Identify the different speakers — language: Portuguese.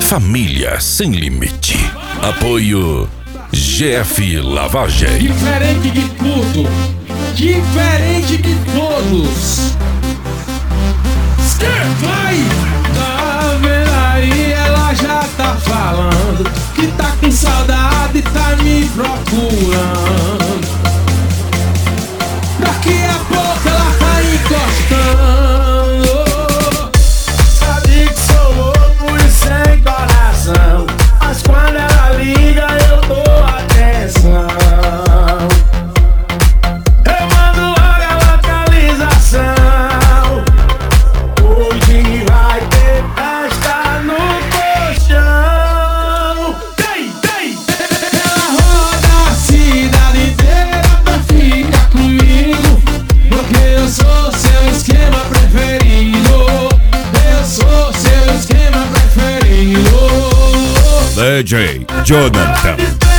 Speaker 1: família sem limite. Apoio GF Lavagem.
Speaker 2: Diferente de tudo, diferente de todos. Vai! Tá vendo aí, ela já tá falando que tá com saudade e tá me procurando. Daqui a pouco ela tá encostando. Sabe que sou louco e sem coração, mas quando ela liga eu dou atenção. Eu mando logo a localização. Hoje vai ter festa no colchão. Ela roda a cidade inteira pra ficar comigo, porque eu sou seu esquema preferido. Eu sou seu esquema preferido.
Speaker 1: DJ Jonathan.